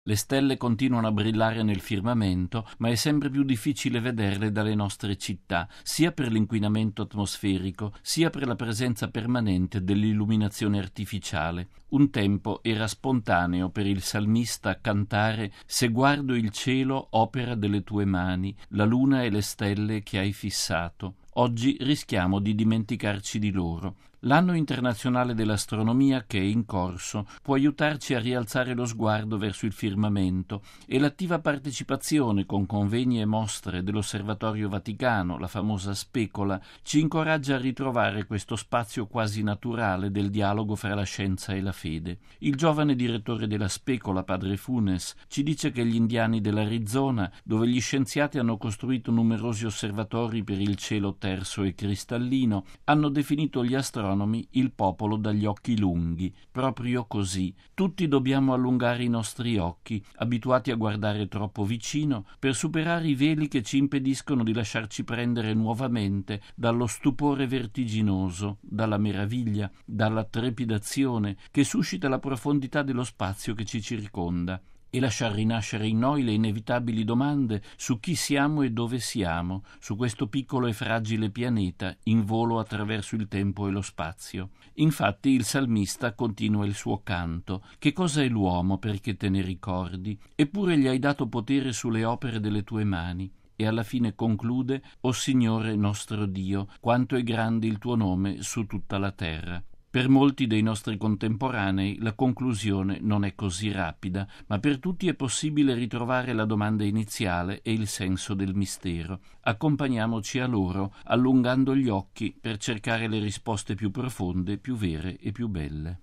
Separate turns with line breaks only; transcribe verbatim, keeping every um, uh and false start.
Le stelle continuano a brillare nel firmamento, ma è sempre più difficile vederle dalle nostre città, sia per l'inquinamento atmosferico, sia per la presenza permanente dell'illuminazione artificiale. Un tempo era spontaneo per il salmista cantare «Se guardo il cielo, opera delle tue mani, la luna e le stelle che hai fissato». Oggi rischiamo di dimenticarci di loro. L'anno internazionale dell'astronomia, che è in corso, può aiutarci a rialzare lo sguardo verso il firmamento, e l'attiva partecipazione con convegni e mostre dell'Osservatorio Vaticano, la famosa Specola, ci incoraggia a ritrovare questo spazio quasi naturale del dialogo fra la scienza e la fede. Il giovane direttore della Specola, padre Funes, ci dice che gli indiani dell'Arizona, dove gli scienziati hanno costruito numerosi osservatori per il cielo terso e cristallino, hanno definito gli astronomi il popolo dagli occhi lunghi. Proprio così. Tutti dobbiamo allungare i nostri occhi, abituati a guardare troppo vicino, per superare i veli che ci impediscono di lasciarci prendere nuovamente dallo stupore vertiginoso, dalla meraviglia, dalla trepidazione che suscita la profondità dello spazio che ci circonda, e lasciar rinascere in noi le inevitabili domande su chi siamo e dove siamo, su questo piccolo e fragile pianeta in volo attraverso il tempo e lo spazio. Infatti il salmista continua il suo canto. Che cosa è l'uomo perché te ne ricordi? Eppure gli hai dato potere sulle opere delle tue mani. E alla fine conclude: «O Signore nostro Dio, quanto è grande il tuo nome su tutta la terra». Per molti dei nostri contemporanei la conclusione non è così rapida, ma per tutti è possibile ritrovare la domanda iniziale e il senso del mistero. Accompagniamoci a loro, allungando gli occhi per cercare le risposte più profonde, più vere e più belle.